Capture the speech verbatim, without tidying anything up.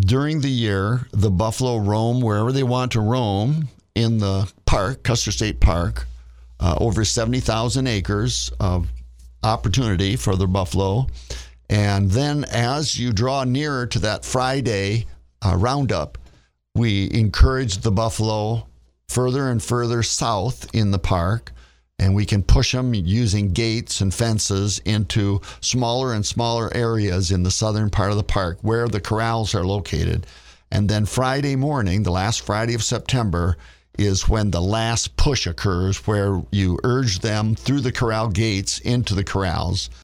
during the year, the buffalo roam wherever they want to roam in the park, Custer State Park, uh, over seventy thousand acres of opportunity for the buffalo. And then as you draw nearer to that Friday uh, roundup, we encourage the buffalo further and further south in the park, and we can push them using gates and fences into smaller and smaller areas in the southern part of the park where the corrals are located. And then Friday morning, the last Friday of September, is when the last push occurs, where you urge them through the corral gates into the corrals.